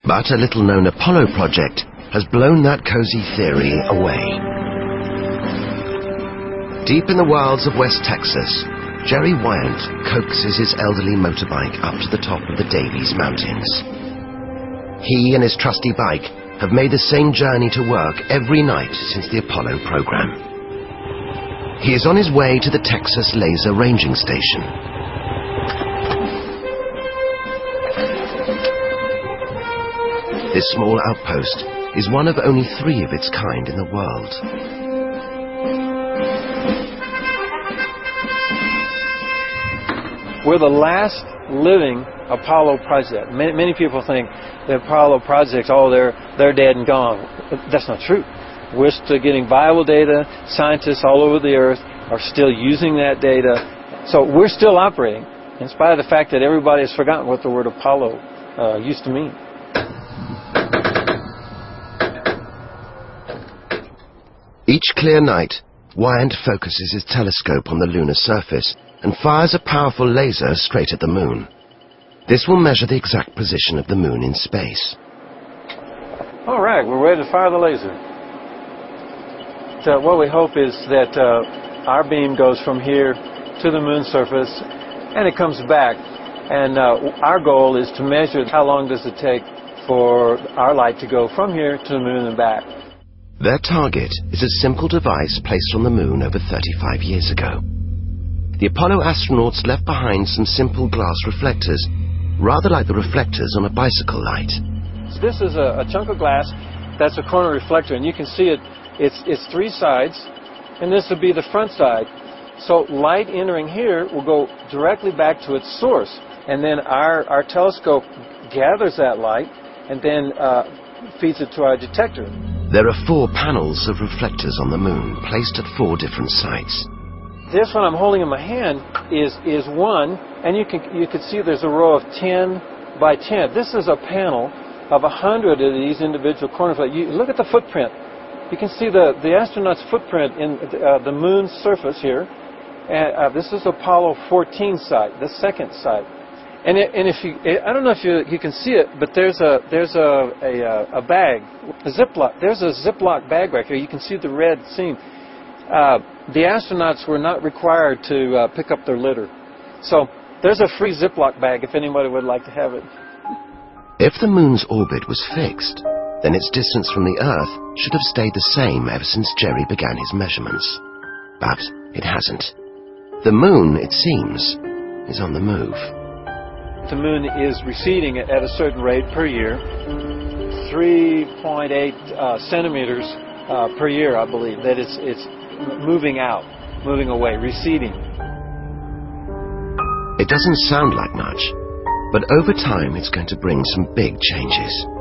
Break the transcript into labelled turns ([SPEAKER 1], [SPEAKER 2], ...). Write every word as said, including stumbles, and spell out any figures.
[SPEAKER 1] But a little-known Apollo project has blown that cozy theory away. Deep in the wilds of West Texas, Jerry Wyant coaxes his elderly motorbike up to the top of the Davies Mountains. He and his trusty bike have made the same journey to work every night since the Apollo program. He is on his way to the Texas Laser Ranging Station. This small outpost is one of only three of its kind in the world.
[SPEAKER 2] We're the last living Apollo project. Many, many people think the Apollo projects, oh, they're, they're dead and gone. That's not true. We're still getting viable data. Scientists all over the earth are still using that data. So we're still operating, in spite of the fact that everybody has forgotten what the word Apollo uh, used to mean.
[SPEAKER 1] Each clear night, Wyant focuses his telescope on the lunar surface and fires a powerful laser straight at the moon. This will measure the exact position of the moon in space.
[SPEAKER 2] All right, we're ready to fire the laser. So what we hope is that uh, our beam goes from here to the moon's surface and it comes back. And uh, our goal is to measure how long does it take for our light to go from here to the moon and back.
[SPEAKER 1] Their target is a simple device placed on the moon over thirty-five years ago. The Apollo astronauts left behind some simple glass reflectors, rather like the reflectors on a bicycle light.
[SPEAKER 2] So this is a, a chunk of glass that's a corner reflector, and you can see it. It's, it's three sides, and this would be the front side. So light entering here will go directly back to its source, and then our, our telescope gathers that light and then uh, feeds it to our detector.
[SPEAKER 1] There are four panels of reflectors on the moon, placed at four different sites.
[SPEAKER 2] This one I'm holding in my hand is, is one, and you can, you can see there's a row of ten by ten. This is a panel of one hundred of these individual corner reflectors. You look at the footprint. You can see the, the astronaut's footprint in uh, the moon's surface here. And, uh, this is Apollo fourteen site, the second site. And, it, and if you, I don't know if you, you can see it, but there's a there's a a, a bag, a Ziploc. There's a Ziploc bag right here. You can see the red seam. Uh, the astronauts were not required to uh, pick up their litter, so there's a free Ziploc bag if anybody would like to have it.
[SPEAKER 1] If the moon's orbit was fixed, then its distance from the Earth should have stayed the same ever since Jerry began his measurements. But it hasn't. The moon, it seems, is on the move.
[SPEAKER 2] The moon is receding at a certain rate per year, three point eight uh, centimeters uh, per year, I believe. That it's it's moving out, moving away, receding.
[SPEAKER 1] It doesn't sound like much, but over time it's going to bring some big changes.